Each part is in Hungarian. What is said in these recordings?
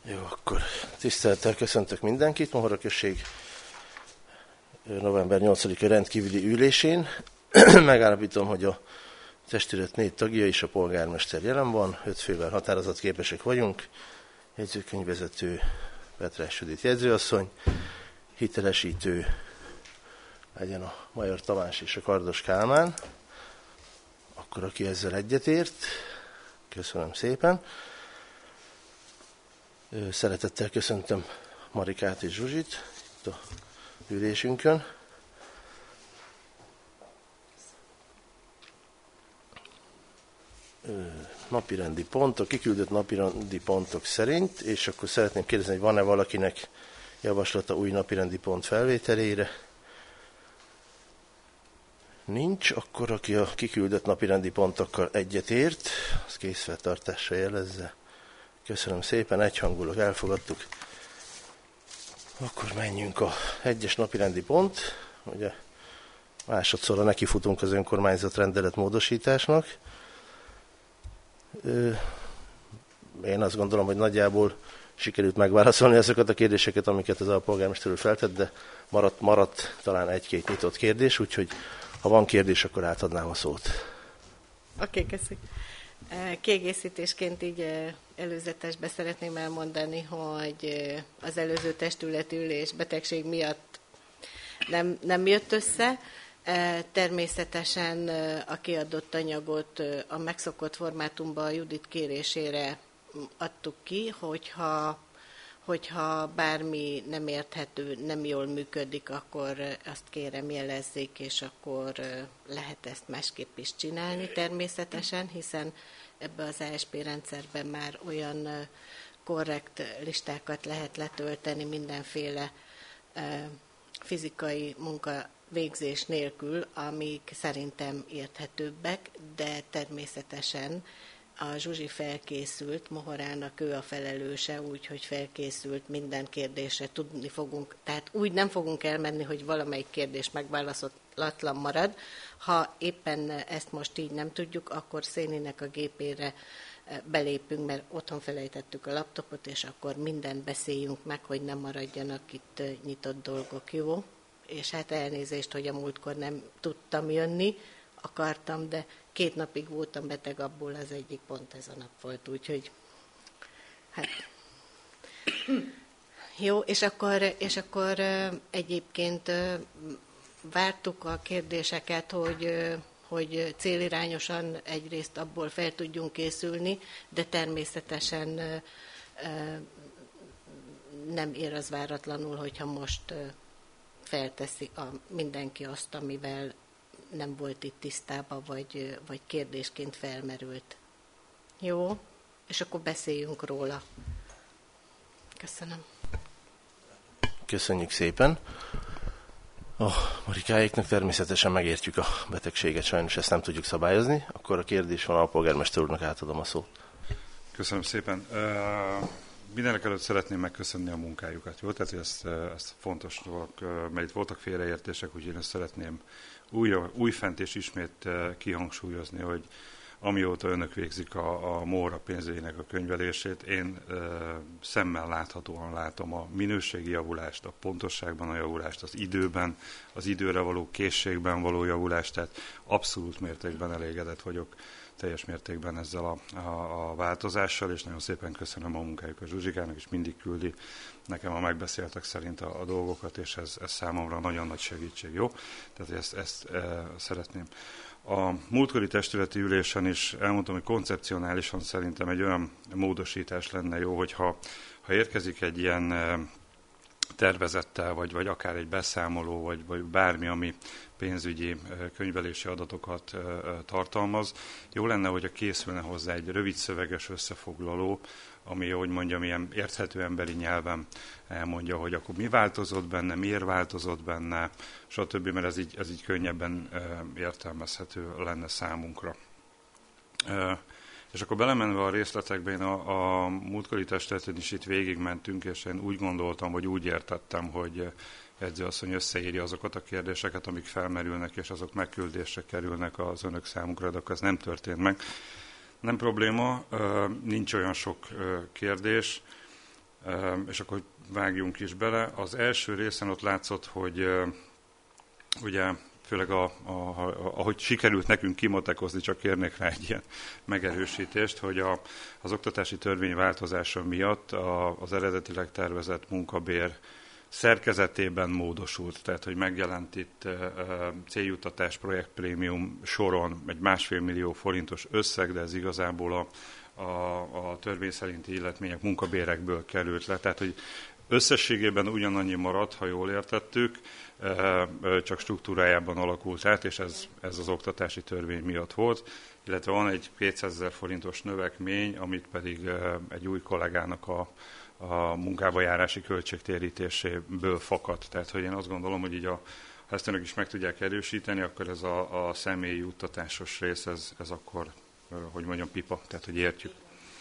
Jó, akkor tisztelettel köszöntök mindenkit. Mohora község november 8-i rendkívüli ülésén. Megállapítom, hogy a testület 4 tagja és a polgármester jelen van. 5 fővel határozatképesek vagyunk. Jegyzőkönyvvezető Petrás Judit jegyzőasszony, hitelesítő legyen a Major Tamás és a Kardos Kálmán. Akkor aki ezzel egyetért, köszönöm szépen. Szeretettel köszöntöm Marikát és Zsuzsit itt a ülésünkön. Napirendi pontok, kiküldött napirendi pontok szerint, és akkor szeretném kérdezni, hogy van-e valakinek javaslata új napirendi pont felvételére? Nincs, akkor aki a kiküldött napirendi pontokkal egyetért, az készfeltartásra jelezze. Köszönöm szépen, egyhangulag elfogadtuk. Akkor menjünk a 1-es napirendi pont. Ugye másodszorra nekifutunk az önkormányzat rendelet módosításnak. Én azt gondolom, hogy nagyjából sikerült megválaszolni azokat a kérdéseket, amiket az alpolgármester úr feltett, de maradt talán 1-2 nyitott kérdés, úgyhogy ha van kérdés, akkor átadnám a szót. Oké, köszönjük. Kiegészítésként így előzetesbe szeretném elmondani, hogy az előző testületi ülés betegség miatt nem jött össze. Természetesen a kiadott anyagot a megszokott formátumban a Judit kérésére adtuk ki, hogyha bármi nem érthető, nem jól működik, akkor azt kérem jelezzék, és akkor lehet ezt másképp is csinálni természetesen, hiszen ebbe az ASP rendszerben már olyan korrekt listákat lehet letölteni mindenféle fizikai munka végzés nélkül, amik szerintem érthetőbbek, de természetesen a Zsuzsi felkészült, Mohorának ő a felelőse, úgyhogy felkészült minden kérdésre tudni fogunk. Tehát úgy nem fogunk elmenni, hogy valamelyik kérdés megválaszolatlan marad. Ha éppen ezt most így nem tudjuk, akkor Széninek a gépére belépünk, mert otthon felejtettük a laptopot, és akkor mindent beszéljünk meg, hogy nem maradjanak itt nyitott dolgok, jó? És hát elnézést, hogy a múltkor nem tudtam jönni, akartam, de 2 napig voltam beteg, abból az egyik pont ez a nap volt, úgyhogy hát jó, és akkor egyébként vártuk a kérdéseket, hogy célirányosan egyrészt abból fel tudjunk készülni, de természetesen nem ér az váratlanul, hogyha most felteszi mindenki azt, amivel nem volt itt tisztában, vagy kérdésként felmerült. Jó? És akkor beszéljünk róla. Köszönöm. Köszönjük szépen. A Marikáéknak természetesen megértjük a betegséget, sajnos ezt nem tudjuk szabályozni. Akkor a kérdés van, a polgármester úrnak átadom a szót. Köszönöm szépen. Mindenek előtt szeretném megköszönni a munkájukat, jó? Tehát ez fontos dolog, mert itt voltak félreértések, úgyhogy én ezt szeretném újfent és ismét kihangsúlyozni, hogy amióta önök végzik a Mohora pénzügyének a könyvelését, én szemmel láthatóan látom a minőségi javulást, a pontosságban a javulást, az időben, az időre való készségben való javulást, tehát abszolút mértékben elégedett vagyok teljes mértékben ezzel a változással, és nagyon szépen köszönöm a munkájuk a Zsuzsikának, és mindig küldi nekem a megbeszéltek szerint a dolgokat, és ez számomra nagyon nagy segítség, jó? Tehát ezt szeretném. A múltkori testületi ülésen is elmondtam, hogy koncepcionálisan szerintem egy olyan módosítás lenne jó, hogyha érkezik egy ilyen tervezettel, vagy akár egy beszámoló, vagy bármi, ami pénzügyi könyvelési adatokat tartalmaz. Jó lenne, hogyha készülne hozzá egy rövid szöveges összefoglaló, ami, hogy mondjam, ilyen érthető emberi nyelven elmondja, hogy akkor mi változott benne, miért változott benne, stb., mert ez így könnyebben értelmezhető lenne számunkra. És akkor belemenve a részletekbe, én a múltkori testületen is itt végigmentünk, és én úgy gondoltam, vagy úgy értettem, hogy edzőasszony összeírja azokat a kérdéseket, amik felmerülnek, és azok megküldésre kerülnek az önök számukra, de akkor ez nem történt meg. Nem probléma, nincs olyan sok kérdés. És akkor vágjunk is bele. Az első részen ott látszott, hogy ugye főleg ahogy sikerült nekünk kimotekozni, csak kérnék rá egy ilyen megerősítést, hogy az oktatási törvény változása miatt az eredetileg tervezett munkabér szerkezetében módosult, tehát hogy megjelent itt céljuttatás projektprémium soron egy 1,5 millió forintos összeg, de ez igazából a törvény szerinti illetmények munkabérekből került le, tehát hogy összességében ugyanannyi maradt, ha jól értettük, csak struktúrájában alakult át, és ez az oktatási törvény miatt volt, illetve van egy 200 000 forintos növekmény, amit pedig egy új kollégának a munkába járási költségtérítéséből fakadt. Tehát, hogy én azt gondolom, hogy így ha ezt önök is meg tudják erősíteni, akkor ez a személyi juttatásos rész, ez akkor, hogy mondjam, pipa, tehát, hogy értjük.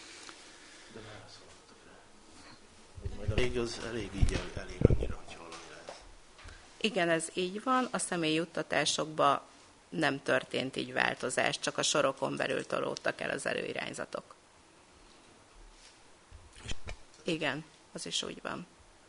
Elég így, elég annyira, hogy valami lehet. Igen, ez így van. A személyi juttatásokban nem történt így változás, csak a sorokon belül tolódtak el az előirányzatok. Igen, az is úgy van.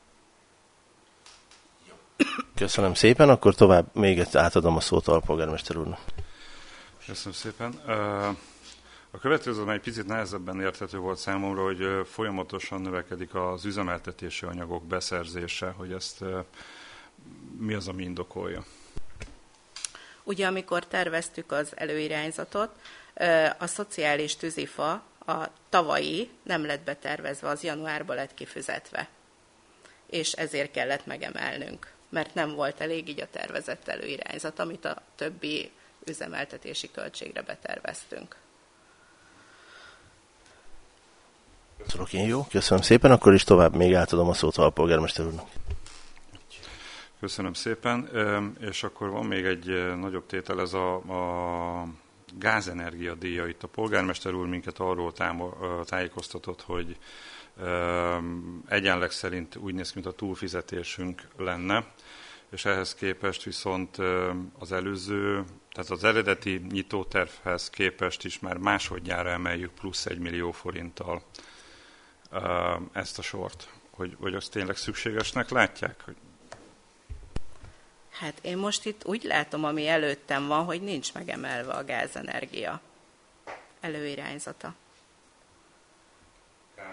Köszönöm szépen, akkor tovább még átadom a szót alpolgármester úrnak. Köszönöm szépen. A következő egy picit nehezebben érthető volt számomra, hogy folyamatosan növekedik az üzemeltetési anyagok beszerzése, hogy ezt mi az, ami indokolja. Ugye, amikor terveztük az előirányzatot, a szociális tűzifa, a tavalyi nem lett betervezve, az januárban lett kifizetve. És ezért kellett megemelnünk, mert nem volt elég így a tervezett előirányzat, amit a többi üzemeltetési költségre beterveztünk. Jó, köszönöm szépen, akkor is tovább még átadom a szót a alpolgármester úrnak. Köszönöm szépen, és akkor van még egy nagyobb tétel, ez a gázenergia díja. Itt a polgármester úr minket arról tájékoztatott, hogy egyenleg szerint úgy néz ki, mint a túlfizetésünk lenne, és ehhez képest viszont az előző, tehát az eredeti nyitótervhez képest is már másodjára emeljük plusz 1 millió forinttal ezt a sort. Hogy azt tényleg szükségesnek látják? Hát én most itt úgy látom, ami előttem van, hogy nincs megemelve a gázenergia előirányzata. K3312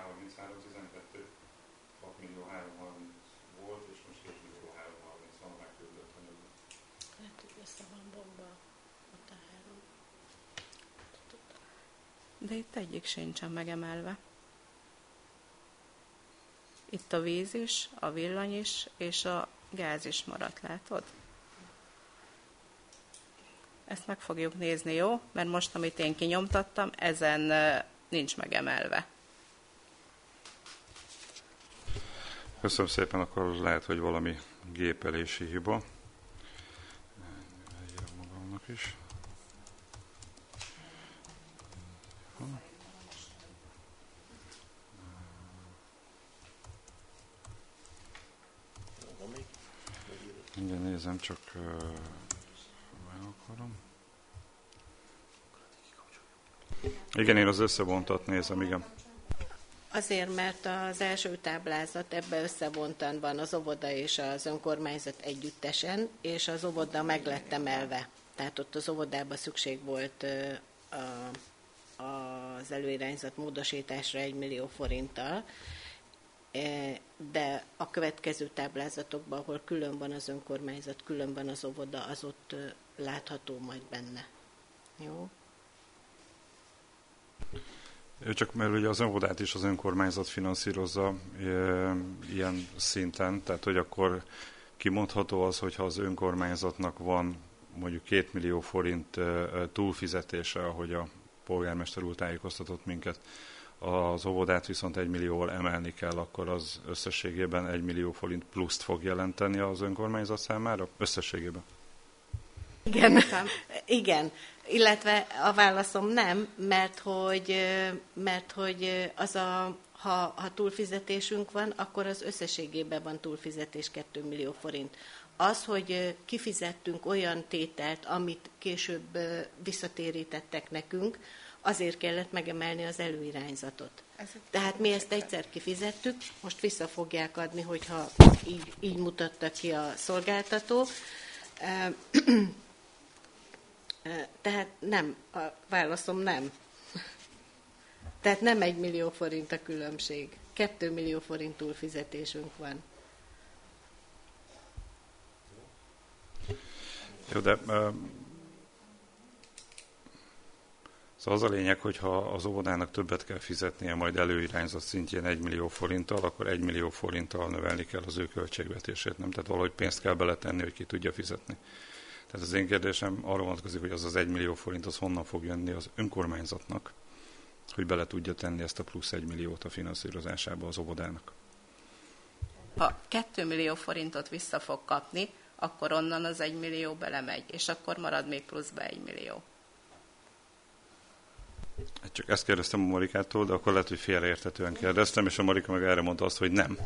6 millió 330 volt, és most 7 millió 330 van a megküldött anyagban. Lehet, hogy össze van bomba ott a három. De itt egyik sincsen megemelve. Itt a víz is, a villany is, és a gáz is maradt, látod? Ezt meg fogjuk nézni, jó? Mert most, amit én kinyomtattam, ezen nincs megemelve. Köszönöm szépen, akkor lehet, hogy valami gépelési hiba. Magamnak is. Mindjárt nézem, csak meg akarom. Igen, én az összevontat nézem, igen. Azért, mert az első táblázat ebbe összevontan van az óvoda és az önkormányzat együttesen, és az óvoda meg lett emelve. Tehát ott az óvodában szükség volt az előirányzat módosításra 1 millió forinttal, de a következő táblázatokban, ahol külön van az önkormányzat, külön van az óvoda, az ott látható majd benne. Jó? Csak mert ugye az óvodát is az önkormányzat finanszírozza ilyen szinten, tehát hogy akkor kimondható az, hogyha az önkormányzatnak van mondjuk 2 millió forint túlfizetése, ahogy a polgármester úr tájékoztatott minket, az óvodát viszont 1 millióval emelni kell, akkor az összességében 1 millió forint pluszt fog jelenteni az önkormányzat számára? Összességében? Igen. Illetve a válaszom nem, mert hogy az ha túlfizetésünk van, akkor az összességében van túlfizetés 2 millió forint. Az, hogy kifizettünk olyan tételt, amit később visszatérítettek nekünk, azért kellett megemelni az előirányzatot. Tehát mi ezt egyszer kifizettük, most vissza fogják adni, hogyha így mutatta ki a szolgáltató. Tehát nem, a válaszom nem. Tehát nem 1 millió forint a különbség. 2 millió forint túlfizetésünk van. Jó, de szóval az a lényeg, hogyha az óvodának többet kell fizetnie majd előirányzat szintjén 1 millió forinttal, akkor 1 millió forinttal növelni kell az ő költségvetését, nem? Tehát valahogy pénzt kell beletenni, hogy ki tudja fizetni. Tehát az én kérdésem arra vonatkozik, hogy az 1 millió forint az honnan fog jönni az önkormányzatnak, hogy bele tudja tenni ezt a plusz 1 milliót a finanszírozásába az óvodának. Ha 2 millió forintot vissza fog kapni, akkor onnan az 1 millió belemegy, és akkor marad még pluszba 1 millió. Hát csak ezt kérdeztem a Marikától, de akkor lehet, hogy félreérthetően kérdeztem, és a Marika meg erre mondta azt, hogy nem.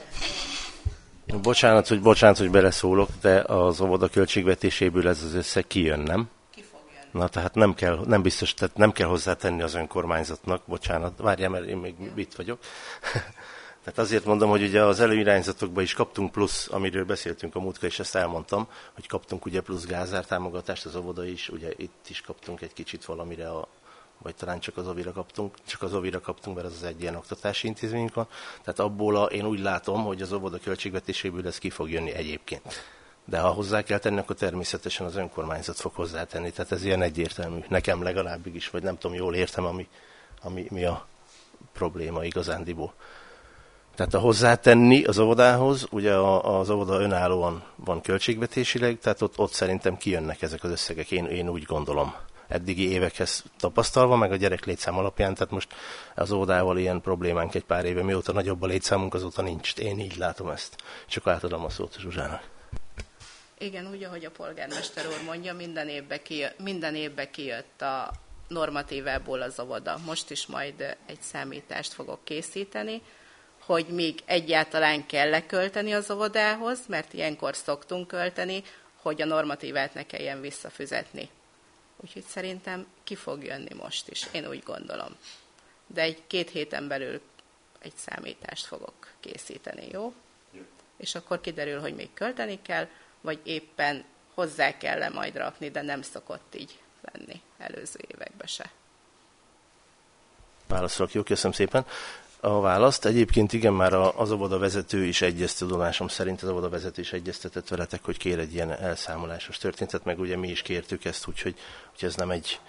Bocsánat, hogy beleszólok, de az óvoda költségvetéséből ez az összeg kijön, nem? Ki fog jönni? Na, tehát nem biztos, tehát nem kell hozzátenni az önkormányzatnak, bocsánat, várjál, mert én még itt vagyok. Tehát azért mondom, hogy ugye az előirányzatokban is kaptunk plusz, amiről beszéltünk a múltkor, és ezt elmondtam, hogy kaptunk ugye plusz gázártámogatást, az óvoda is, ugye itt is kaptunk egy kicsit valamire, vagy talán csak az óvira kaptunk, mert az az egy ilyen oktatási intézményünk van. Tehát abból én úgy látom, hogy az óvoda költségvetéséből ez ki fog jönni egyébként. De ha hozzá kell tenni, akkor természetesen az önkormányzat fog hozzátenni. Tehát ez ilyen egyértelmű. Nekem legalábbig is, vagy nem tudom, jól értem, mi a probléma igazándiból. Tehát a hozzátenni az óvodához, ugye az óvoda önállóan van költségvetésileg, tehát ott szerintem kijönnek ezek az összegek, én úgy gondolom. Eddigi évekhez tapasztalva, meg a gyerek létszám alapján, tehát most az óvodával ilyen problémánk egy pár éve, mióta nagyobb a létszámunk, azóta nincs. Én így látom ezt. Csak átadom a szót a Zsuzsának. Igen, úgy, ahogy a polgármester úr mondja, minden évben kijött a normatívából az óvoda. Most is majd egy számítást fogok készíteni, hogy még egyáltalán kell lekölteni az óvodához, mert ilyenkor szoktunk költeni, hogy a normatívát ne kelljen visszafizetni. Úgyhogy szerintem ki fog jönni most is, én úgy gondolom. De egy 2 héten belül egy számítást fogok készíteni, jó? És akkor kiderül, hogy még költeni kell, vagy éppen hozzá kell majd rakni, de nem szokott így lenni előző években se. Válaszolok, jó, köszönöm szépen. A választ egyébként igen, már az óvoda vezető is tudomásom szerint az óvoda vezető is egyeztetett veletek, hogy kér egy ilyen elszámolásos történetet, meg ugye mi is kértük ezt, úgyhogy ez nem egy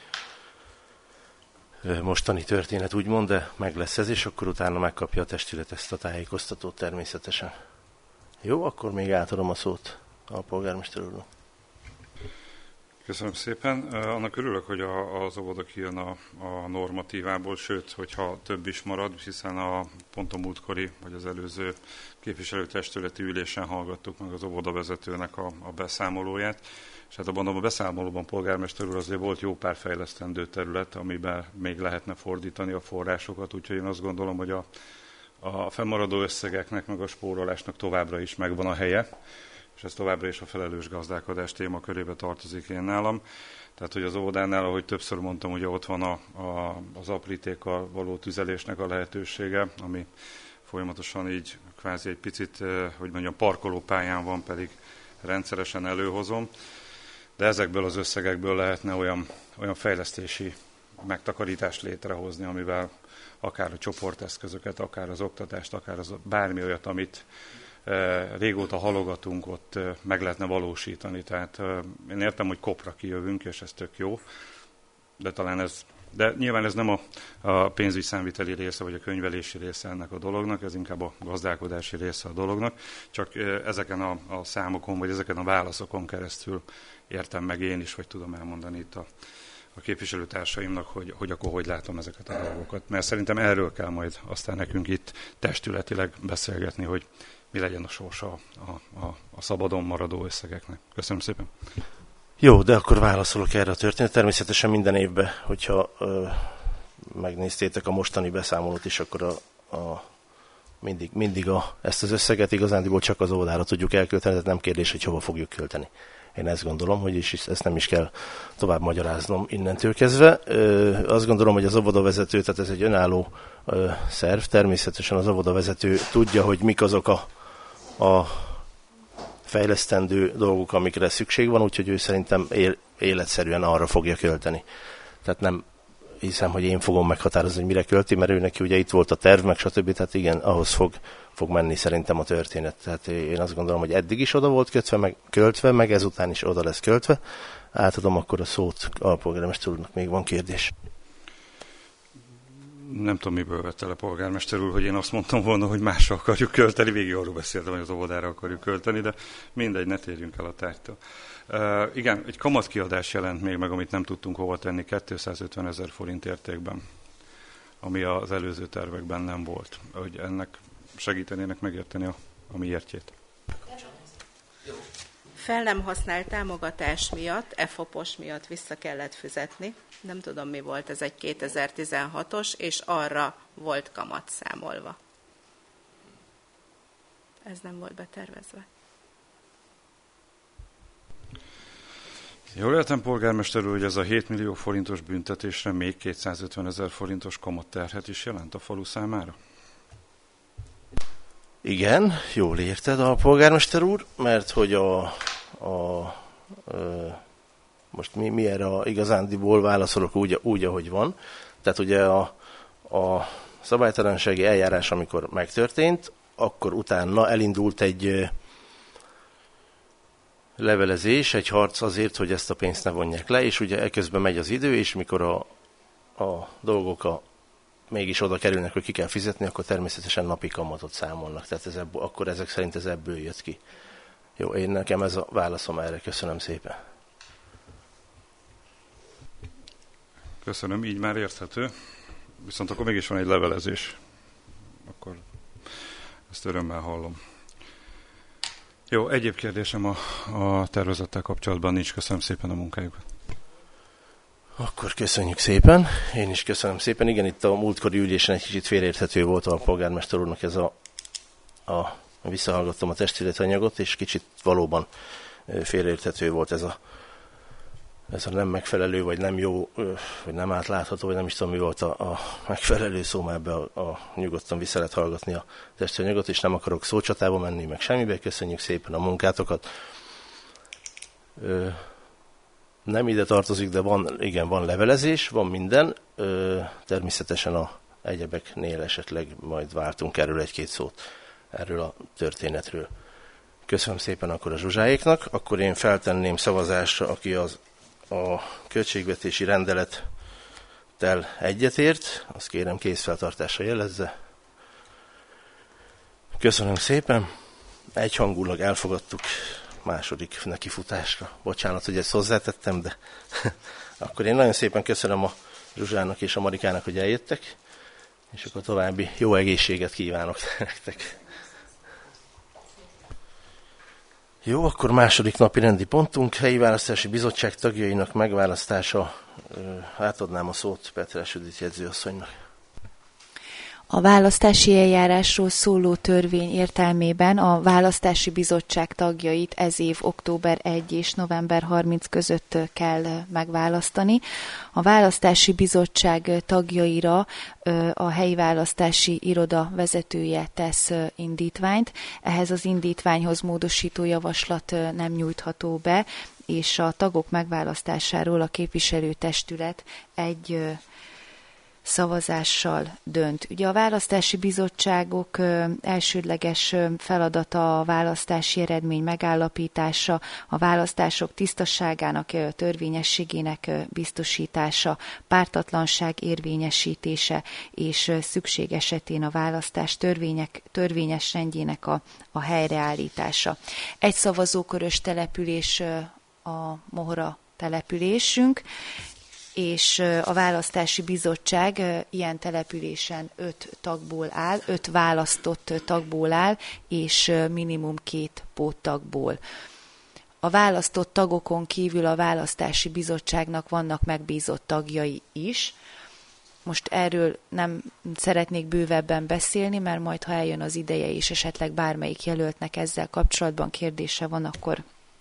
mostani történet úgymond, de meg lesz ez, és akkor utána megkapja a testület ezt a tájékoztatót természetesen. Jó, akkor még átadom a szót a polgármester úrnak. Köszönöm szépen. Annak örülök, hogy az óvoda kijön a normatívából, sőt, hogyha több is marad, hiszen pont a múltkori, vagy az előző képviselőtestületi ülésen hallgattuk meg az óvodavezetőnek a beszámolóját, és hát abban a beszámolóban, polgármester úr, azért volt jó pár fejlesztendő terület, amiben még lehetne fordítani a forrásokat, úgyhogy én azt gondolom, hogy a fennmaradó összegeknek, meg a spórolásnak továbbra is megvan a helye, és ez továbbra is a felelős gazdálkodás témakörébe tartozik én nálam. Tehát, hogy az óvodánál, ahogy többször mondtam, ugye ott van az aprítékkal való tüzelésnek a lehetősége, ami folyamatosan így kvázi egy picit, hogy mondjam, parkolópályán van, pedig rendszeresen előhozom. De ezekből az összegekből lehetne olyan fejlesztési megtakarítást létrehozni, amivel akár a csoporteszközöket, akár az oktatást, akár bármi olyat, amit régóta halogatunk, ott meg lehetne valósítani. Tehát én értem, hogy kopra kijövünk, és ez tök jó, de nyilván ez nem a pénzügy számviteli része, vagy a könyvelési része ennek a dolognak, ez inkább a gazdálkodási része a dolognak, csak ezeken a számokon, vagy ezeken a válaszokon keresztül értem meg én is, vagy tudom elmondani itt a képviselőtársaimnak, hogy akkor hogy látom ezeket a dolgokat. Mert szerintem erről kell majd aztán nekünk itt testületileg beszélgetni, hogy mi legyen a sorsa a szabadon maradó összegeknek. Köszönöm szépen. Jó, de akkor válaszolok erre a történet. Természetesen minden évben, hogyha megnéztétek a mostani beszámolót is, akkor mindig ezt az összeget igazándiból csak az óvodára tudjuk elkölteni, tehát nem kérdés, hogy hova fogjuk költeni. Én ezt gondolom, hogy ezt nem is kell tovább magyaráznom innentől kezdve. Azt gondolom, hogy az óvodavezető, tehát ez egy önálló szerv, természetesen az óvodavezető tudja, hogy mik azok a fejlesztendő dolgok, amikre szükség van, úgyhogy ő szerintem életszerűen arra fogja költeni. Tehát nem hiszem, hogy én fogom meghatározni, hogy mire költi, mert ő neki ugye itt volt a terv, meg stb. Tehát igen, ahhoz fog menni szerintem a történet. Tehát én azt gondolom, hogy eddig is oda volt költve, meg ezután is oda lesz költve. Átadom akkor a szót alpolgármester úrnak, még van kérdés. Nem tudom, miből vette le polgármester úr, hogy én azt mondtam volna, hogy másra akarjuk költeni. Végig arról beszéltem, hogy az óvodára akarjuk költeni, de mindegy, ne térjünk el a tárgytól. Igen, egy kamatkiadás jelent még meg, amit nem tudtunk hova tenni, 250 000 forint értékben, ami az előző tervekben nem volt. Hogy ennek segítenének megérteni a miértjét. Fel nem használt támogatás miatt, EFOP-os miatt vissza kellett fizetni. Nem tudom, mi volt, ez egy 2016-os, és arra volt kamat számolva. Ez nem volt betervezve. Jól értem, polgármester úr, hogy ez a 7 millió forintos büntetésre még 250 000 forintos kamatterhet is jelent a falu számára? Igen, jól érted a polgármester úr, mert hogy most mi erre igazándiból válaszolok úgy, ahogy van. Tehát ugye a szabálytalansági eljárás, amikor megtörtént, akkor utána elindult egy levelezés, egy harc azért, hogy ezt a pénzt ne vonják le, és ugye eközben megy az idő, és mikor a dolgok mégis oda kerülnek, hogy ki kell fizetni, akkor természetesen napi kamatot számolnak. Tehát akkor ezek szerint ez ebből jött ki. Jó, nekem ez a válaszom erre. Köszönöm szépen. Köszönöm, így már érthető. Viszont akkor mégis van egy levelezés. Akkor ezt örömmel hallom. Jó, egyéb kérdésem a tervezettel kapcsolatban nincs. Köszönöm szépen a munkájukat. Akkor köszönjük szépen. Én is köszönöm szépen. Igen, itt a múltkori ülésen egy kicsit félreérthető volt a polgármester úrnak ez visszahallgattam a testületanyagot, és kicsit valóban félreérthető volt ez a nem megfelelő, vagy nem jó, vagy nem átlátható, vagy nem is tudom, mi volt a megfelelő szó, már ebbe nyugodtan vissza lehet hallgatni a testületanyagot, és nem akarok szócsatába menni, meg semmibe. Köszönjük szépen a munkátokat. Nem ide tartozik, de van levelezés, van minden. Természetesen a egyebeknél esetleg majd váltunk erről egy-két szót, erről a történetről. Köszönöm szépen akkor a Zsuzsáéknak. Akkor én feltenném szavazásra, aki a költségvetési rendelettel egyetért, azt kérem kézfeltartásra jelezze. Köszönöm szépen. Egyhangulag elfogadtuk második nekifutásra. Bocsánat, hogy ezt hozzátettem, de akkor én nagyon szépen köszönöm a Zsuzsának és a Marikának, hogy eljöttek, és akkor további jó egészséget kívánok nektek. Jó, akkor második napi rendi pontunk, helyi választási bizottság tagjainak megválasztása. Átadnám a szót Petrás Judit jegyzőasszonynak. A választási eljárásról szóló törvény értelmében a választási bizottság tagjait ez év október 1 és november 30 között kell megválasztani. A választási bizottság tagjaira a helyi választási iroda vezetője tesz indítványt. Ehhez az indítványhoz módosító javaslat nem nyújtható be, és a tagok megválasztásáról a képviselőtestület egy szavazással dönt. Ugye a választási bizottságok elsődleges feladata a választási eredmény megállapítása, a választások tisztaságának, törvényességének biztosítása, pártatlanság érvényesítése és szükség esetén a választás törvényes rendjének a helyreállítása. Egy szavazókörös település a Mohora településünk, és a választási bizottság ilyen településen 5 választott tagból áll, és minimum 2 póttagból. A választott tagokon kívül a választási bizottságnak vannak megbízott tagjai is. Most erről nem szeretnék bővebben beszélni, mert majd, ha eljön az ideje, és esetleg bármelyik jelöltnek ezzel kapcsolatban kérdése van, akkor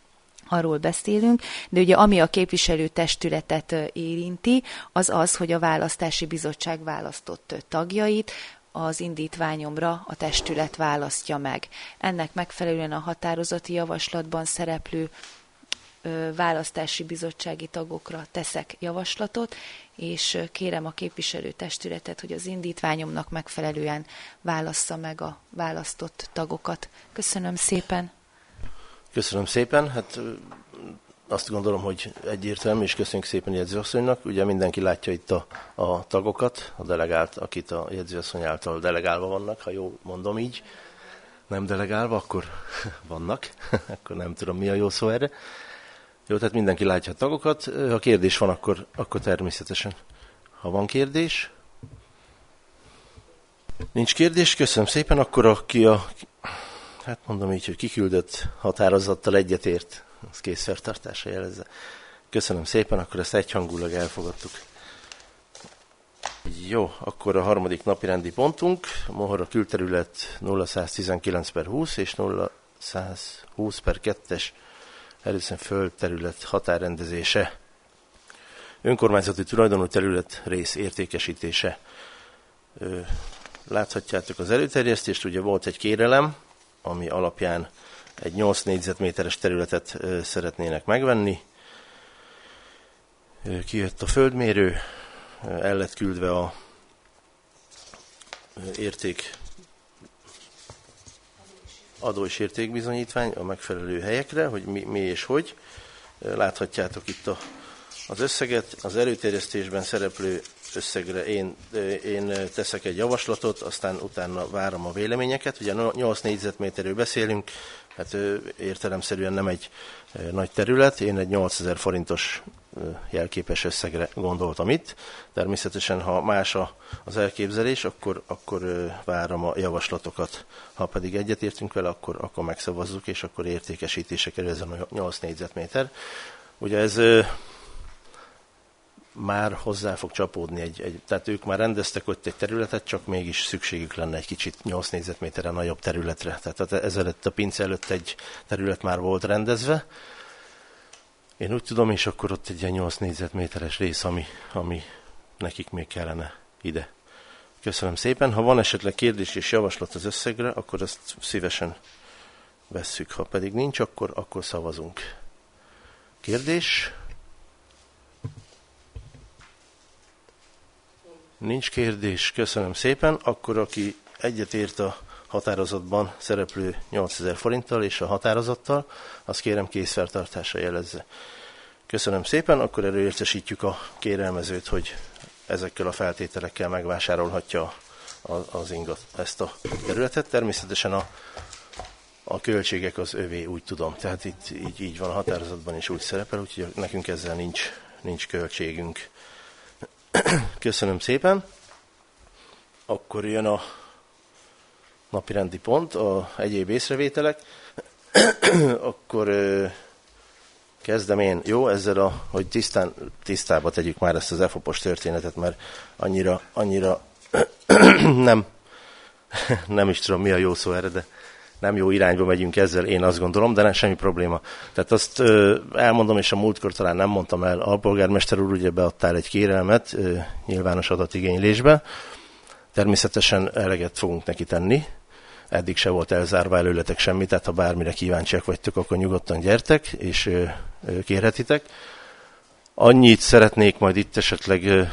arról beszélünk, de ugye ami a képviselőtestületet érinti, az az, hogy a választási bizottság választott tagjait az indítványomra a testület választja meg. Ennek megfelelően a határozati javaslatban szereplő választási bizottsági tagokra teszek javaslatot, és kérem a képviselőtestületet, hogy az indítványomnak megfelelően válassza meg a választott tagokat. Köszönöm szépen! Köszönöm szépen. Hát azt gondolom, hogy egyértelmű, és köszönjük szépen jegyzőasszonynak. Ugye mindenki látja itt a tagokat, a delegált, akit a jegyzőasszony által delegálva vannak, ha jól mondom így. Nem delegálva, akkor vannak. Akkor nem tudom, mi a jó szó erre. Jó, tehát mindenki látja a tagokat. Ha kérdés van, akkor természetesen. Ha van kérdés. Nincs kérdés, köszönöm szépen. Akkor hát mondom így, hogy kiküldött határozattal egyetért, az készszertartása jelezze. Köszönöm szépen, akkor ezt egyhangulag elfogadtuk. Jó, akkor a harmadik napirendi pontunk, Mohora külterület 0119/20 és 0120/2-es először földterület határrendezése. Önkormányzati tulajdonú terület rész értékesítése. Láthatjátok az előterjesztést, ugye volt egy kérelem, ami alapján egy 8 négyzetméteres területet szeretnének megvenni. Kijött a földmérő, el lett küldve a adó és értékbizonyítvány a megfelelő helyekre, hogy mi és hogy. Láthatjátok itt az összeget, az előterjesztésben szereplő összegre én teszek egy javaslatot, aztán utána várom a véleményeket. Ugye 8 négyzetméterről beszélünk, hát értelemszerűen nem egy nagy terület, én egy 8000 forintos jelképes összegre gondoltam itt. Természetesen, ha más az elképzelés, akkor várom a javaslatokat. Ha pedig egyetértünk vele, akkor megszavazzuk, és akkor értékesítése kerül ez a 8 négyzetméter. Ugye ez már hozzá fog csapódni tehát ők már rendeztek ott egy területet, csak mégis szükségük lenne egy kicsit 8 négyzetméterre nagyobb területre. Tehát ezelőtt a pince előtt egy terület már volt rendezve. Én úgy tudom, és akkor ott egy ilyen 8 négyzetméteres rész, ami nekik még kellene ide. Köszönöm szépen. Ha van esetleg kérdés és javaslat az összegre, akkor ezt szívesen vesszük. Ha pedig nincs, akkor szavazunk. Kérdés? Nincs kérdés, köszönöm szépen. Akkor aki egyetért a határozatban szereplő 8000 forinttal és a határozattal, azt kérem készfeltartásra jelezze. Köszönöm szépen, akkor értesítjük a kérelmezőt, hogy ezekkel a feltételekkel megvásárolhatja az ingat, ezt a területet. Természetesen a költségek az övé, úgy tudom. Tehát itt így van a határozatban is úgy szerepel, úgyhogy nekünk ezzel nincs költségünk. Köszönöm szépen. Akkor jön a napirendi pont, a egyéb észrevételek. Akkor kezdem én. Jó, ezzel hogy tisztába tegyük már ezt az EFOP-os történetet, mert annyira nem is tudom, mi a jó szó erre, de nem jó irányba megyünk ezzel, én azt gondolom, de nem semmi probléma. Tehát azt elmondom, és a múltkor talán nem mondtam el, alpolgármester úr, ugye beadtál egy kérelmet nyilvános adatigénylésbe. Természetesen eleget fogunk neki tenni. Eddig se volt elzárva előletek semmi, tehát ha bármire kíváncsiak vagytok, akkor nyugodtan gyertek, és kérhetitek. Annyit szeretnék majd itt esetleg,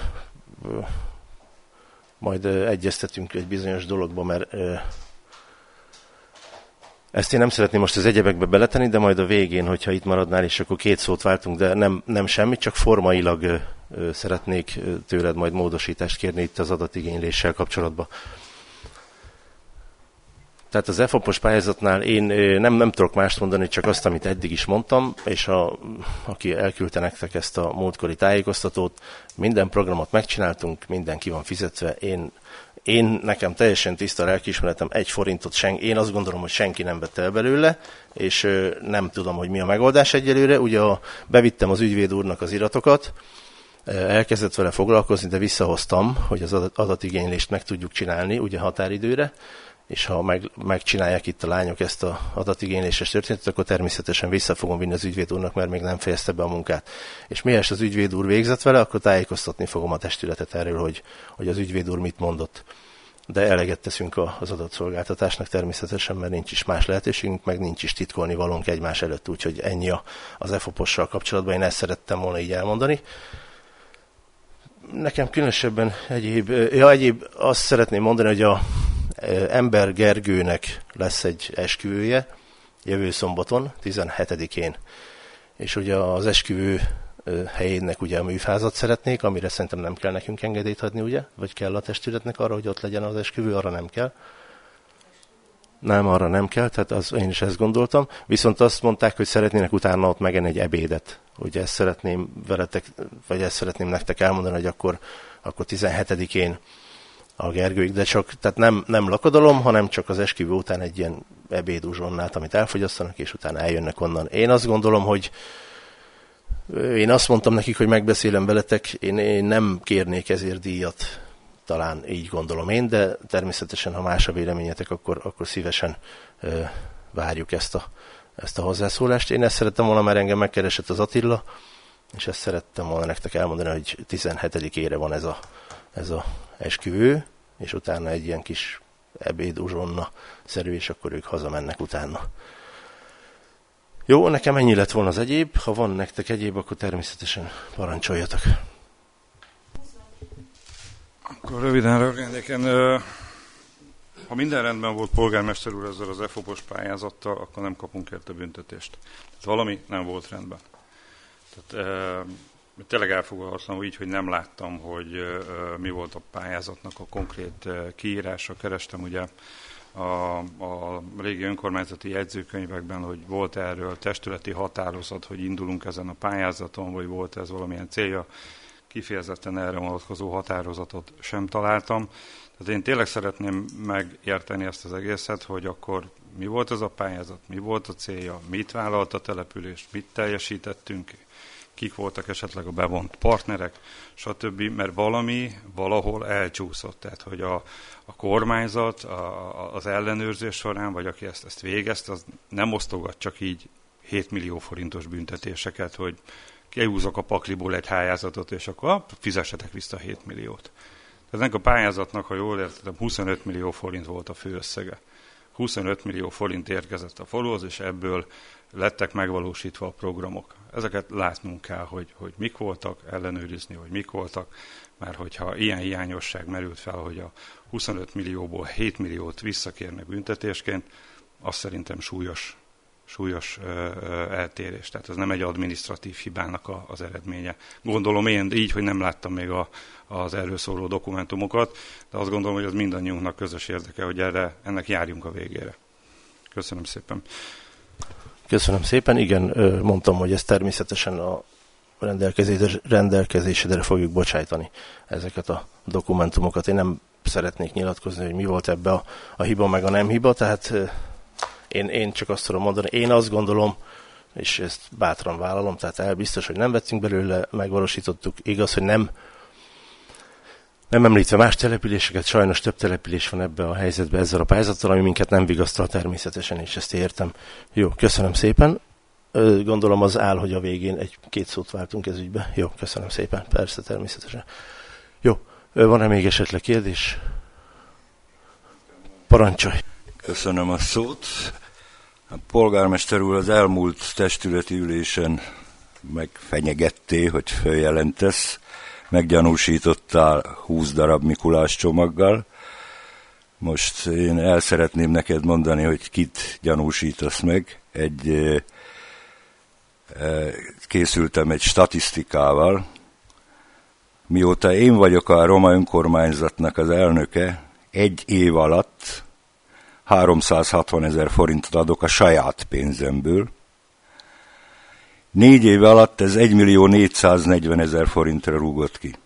majd egyeztetünk egy bizonyos dologba, mert ezt én nem szeretném most az egyebekbe beletenni, de majd a végén, hogyha itt maradnál, és akkor 2 szót váltunk, de nem semmit, csak formailag szeretnék tőled majd módosítást kérni itt az adatigényléssel kapcsolatban. Tehát az EFOP-os pályázatnál én nem tudok mást mondani, csak azt, amit eddig is mondtam, és aki elküldte nektek ezt a múltkori tájékoztatót, minden programot megcsináltunk, minden ki van fizetve, én nekem teljesen tiszta lelkiismeretem, 1 forintot én azt gondolom, hogy senki nem vette el belőle, és nem tudom, hogy mi a megoldás egyelőre. Ugye bevittem az ügyvéd úrnak az iratokat, elkezdett vele foglalkozni, de visszahoztam, hogy az adatigénylést meg tudjuk csinálni, ugye határidőre, és ha megcsinálják itt a lányok ezt az adatigényléses történetet, akkor természetesen vissza fogom vinni az ügyvéd úrnak, mert még nem fejezte be a munkát. És mihez az ügyvéd úr végzett vele, akkor tájékoztatni fogom a testületet erről, hogy az ügyvéd úr mit mondott. De eleget teszünk az adatszolgáltatásnak természetesen, mert nincs is más lehetőségünk, meg nincs is titkolni valónk egymás előtt, úgyhogy ennyi az EFOPOS-sal kapcsolatban, én ezt szerettem volna így elmondani. Nekem különösebben egyéb azt szeretném mondani, hogy a Ember Gergőnek lesz egy esküvője jövő szombaton, 17-én. És ugye az esküvő helyének ugye a műfázat szeretnék, amire szerintem nem kell nekünk engedélyt adni, ugye? Vagy kell a testületnek arra, hogy ott legyen az esküvő, arra nem kell. Nem, arra nem kell, tehát én is ezt gondoltam. Viszont azt mondták, hogy szeretnének utána ott megenni egy ebédet. Ugye ezt szeretném veletek, vagy ezt szeretném nektek elmondani, hogy akkor 17-én a Gergőik, de csak, tehát nem lakodalom, hanem csak az esküvő után egy ilyen ebéduzsonnát, amit elfogyasztanak, és utána eljönnek onnan. Én azt gondolom, hogy én azt mondtam nekik, hogy megbeszélem veletek, én nem kérnék ezért díjat, talán így gondolom én, de természetesen, ha más a véleményetek, akkor szívesen várjuk ezt a hozzászólást. Én ezt szerettem volna, mert engem megkeresett az Attila, és ezt szerettem volna nektek elmondani, hogy 17-ére van ez a esküvő, és utána egy ilyen kis ebéd-uzsonna-szerű, és akkor ők hazamennek utána. Jó, nekem ennyi lett volna az egyéb. Ha van nektek egyéb, akkor természetesen parancsoljatok. Akkor röviden reagálnék. Ha minden rendben volt polgármester úr ezzel az EFOPOS pályázattal, akkor nem kapunk érte büntetést. Tehát valami nem volt rendben. Tehát tényleg elfogadhatatlan így, hogy nem láttam, hogy mi volt a pályázatnak a konkrét kiírása. Kerestem ugye a régi önkormányzati jegyzőkönyvekben, hogy volt erről testületi határozat, hogy indulunk ezen a pályázaton, vagy volt ez valamilyen célja. Kifejezetten erre vonatkozó határozatot sem találtam. Tehát én tényleg szeretném megérteni ezt az egészet, hogy akkor mi volt ez a pályázat, mi volt a célja, mit vállalt a település, mit teljesítettünk, kik voltak esetleg a bevont partnerek, stb. Mert valahol elcsúszott. Tehát, hogy a kormányzat az ellenőrzés során, vagy aki ezt végezte, az nem osztogat csak így 7 millió forintos büntetéseket, hogy kihúzok a pakliból egy pályázatot, és akkor fizessetek vissza 7 milliót. Tehát ennek a pályázatnak, ha jól értettem, 25 millió forint volt a főösszege. 25 millió forint érkezett a faluhoz, és ebből lettek megvalósítva a programok. Ezeket látnunk kell, hogy mik voltak, ellenőrizni, hogy mik voltak, mert hogyha ilyen hiányosság merült fel, hogy a 25 millióból 7 milliót visszakérnek büntetésként, az szerintem súlyos eltérés. Tehát ez nem egy adminisztratív hibának az eredménye. Gondolom én így, hogy nem láttam még az erről szóló dokumentumokat, de azt gondolom, hogy az mindannyiunknak közös érdeke, hogy ennek járjunk a végére. Köszönöm szépen. Köszönöm szépen. Igen, mondtam, hogy ezt természetesen a rendelkezésedre fogjuk bocsájtani ezeket a dokumentumokat. Én nem szeretnék nyilatkozni, hogy mi volt ebbe a hiba, meg a nem hiba, tehát én csak azt tudom mondani, én azt gondolom, és ezt bátran vállalom, tehát biztos, hogy nem vettünk belőle, megvalósítottuk. Igaz, hogy nem említve más településeket, sajnos több település van ebbe a helyzetbe ezzel a pályázattal, ami minket nem vigasztal természetesen, és ezt értem. Jó, köszönöm szépen. Gondolom az áll, hogy a végén egy-két szót váltunk ez ügybe. Jó, köszönöm szépen. Persze, természetesen. Jó, van-e még esetleg kérdés? Parancsolj! Köszönöm a szót. A polgármester úr az elmúlt testületi ülésen megfenyegetté, hogy följelentesz. Meggyanúsítottál 20 darab Mikulás csomaggal. Most én el szeretném neked mondani, hogy kit gyanúsítasz meg. Készültem egy statisztikával. Mióta én vagyok a roma önkormányzatnak az elnöke, egy év alatt 360 000 forintot adok a saját pénzemből. 4 év alatt ez 1 440 000 forintra rúgott ki.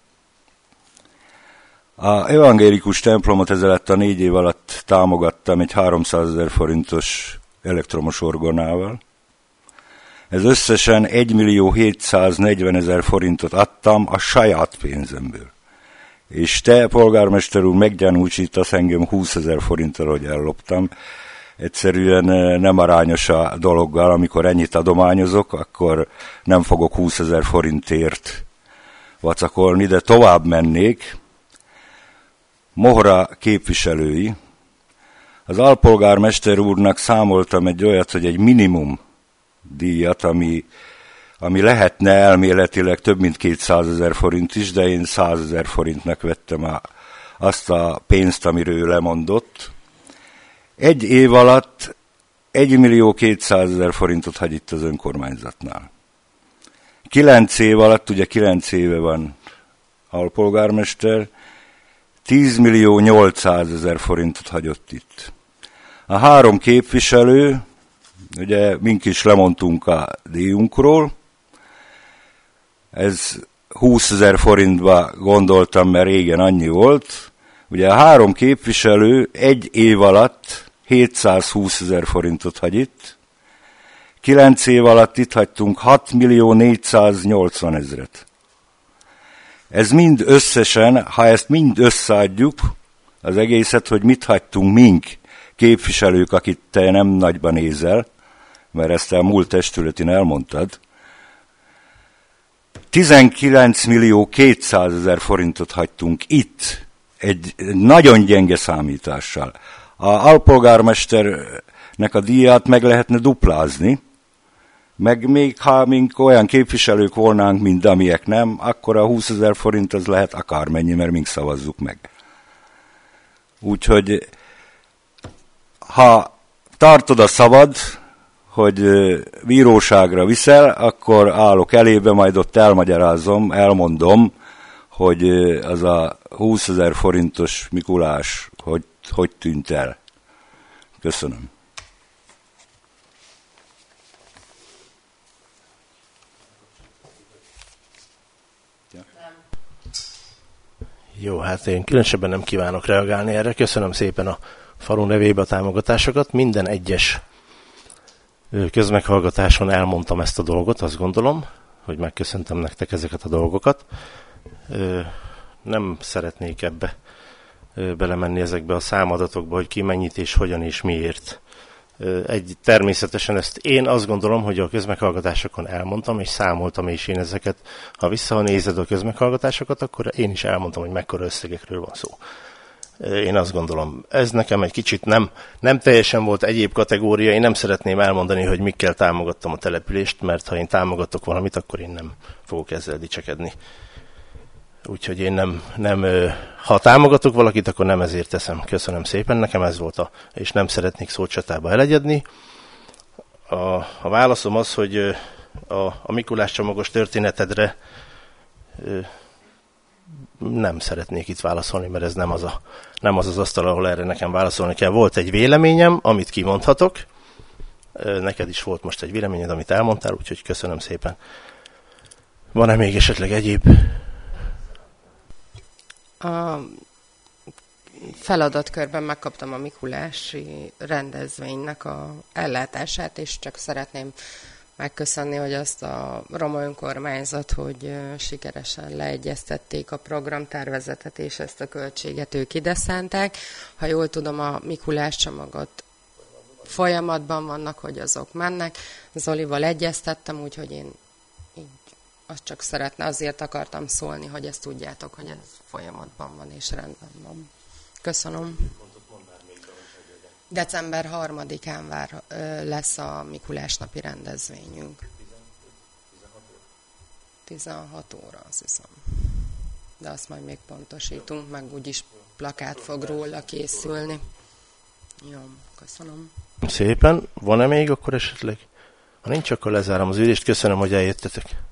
A evangélikus templomot ezelőtt a 4 év alatt támogattam egy 300 000 forintos elektromos orgonával. Ez összesen 1 740 000 forintot adtam a saját pénzemből. És te, polgármester úr, meggyanúsítasz engem 20 000 forinttal, hogy elloptam. Egyszerűen nem arányos a dologgal, amikor ennyit adományozok, akkor nem fogok 20 000 forintért vacakolni, de tovább mennék. Mohora képviselői, az alpolgármester úrnak számoltam egy olyat, hogy egy minimum díjat, ami lehetne elméletileg több mint 200 000 forint is, de én 100 000 forintnak vettem azt a pénzt, amiről lemondott. Egy év alatt 1 200 000 forintot hagy itt az önkormányzatnál. 9 év alatt, ugye 9 éve van alpolgármester, 10 800 000 forintot hagyott itt. A 3 képviselő, ugye mink is lemondtunk a díjunkról, ez 20 000 forintba gondoltam, mert régen annyi volt. Ugye a 3 képviselő egy év alatt 720 000 forintot hagy itt, 9 év alatt itt hagytunk 6 480 000. Ez mind összesen, ha ezt mind összeadjuk, az egészet, hogy mit hagytunk mink képviselők, akit te nem nagyban nézel, mert ezt a múlt testületén elmondtad, 19 200 000 forintot hagytunk itt, egy nagyon gyenge számítással. A alpolgármesternek a díját meg lehetne duplázni, meg még ha mink olyan képviselők volnánk, mint amilyek nem, akkor a 20 000 forint az lehet akármennyi, mert mink szavazzuk meg. Úgyhogy ha tartod a szavad, hogy bíróságra viszel, akkor állok elébe, majd ott elmagyarázom, elmondom, hogy az a 20 000 forintos Mikulás hogy tűnt el. Köszönöm. Jó, hát én különösebben nem kívánok reagálni erre. Köszönöm szépen a falu nevébe a támogatásokat. Minden egyes közmeghallgatáson elmondtam ezt a dolgot, azt gondolom, hogy megköszöntem nektek ezeket a dolgokat. Nem szeretnék ebbe belemenni ezekbe a számadatokba, hogy ki mennyit és hogyan és miért. Természetesen ezt én azt gondolom, hogy a közmeghallgatásokon elmondtam, és számoltam, és én ezeket, ha visszanézed a közmeghallgatásokat, akkor én is elmondtam, hogy mekkora összegekről van szó. Én azt gondolom, ez nekem egy kicsit nem teljesen volt egyéb kategória, én nem szeretném elmondani, hogy mikkel támogattam a települést, mert ha én támogatok valamit, akkor én nem fogok ezzel dicsekedni. Úgyhogy én ha támogatok valakit, akkor nem ezért teszem. Köszönöm szépen, nekem ez volt és nem szeretnék szócsatába elegyedni. A válaszom az, hogy a Mikulás csomagos történetedre nem szeretnék itt válaszolni, mert ez nem az asztal, ahol erre nekem válaszolni kell. Volt egy véleményem, amit kimondhatok. Neked is volt most egy véleményed, amit elmondtál, úgyhogy köszönöm szépen. Van-e még esetleg egyéb? A feladatkörben megkaptam a Mikulási rendezvénynek a ellátását, és csak szeretném megköszönni, hogy azt a roma önkormányzat, hogy sikeresen leegyeztették a programtervezetet, és ezt a költséget ők ide szánták. Ha jól tudom, a Mikulás csomagot folyamatban vannak, hogy azok mennek. Zolival egyeztettem, úgyhogy én így azt csak azért akartam szólni, hogy ezt tudjátok, hogy ez folyamatban van és rendben van. Köszönöm. December 3-án lesz a Mikulás napi rendezvényünk. 16 óra, azt hiszem. De azt majd még pontosítunk, meg úgyis plakát fog róla készülni. Jó, köszönöm. Szépen. Van-e még akkor esetleg? Ha nincs, akkor lezárom az ülést. Köszönöm, hogy eljöttetek.